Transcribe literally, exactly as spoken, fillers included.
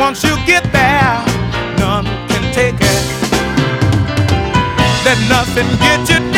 Once you get there, none can take it. Let nothing get you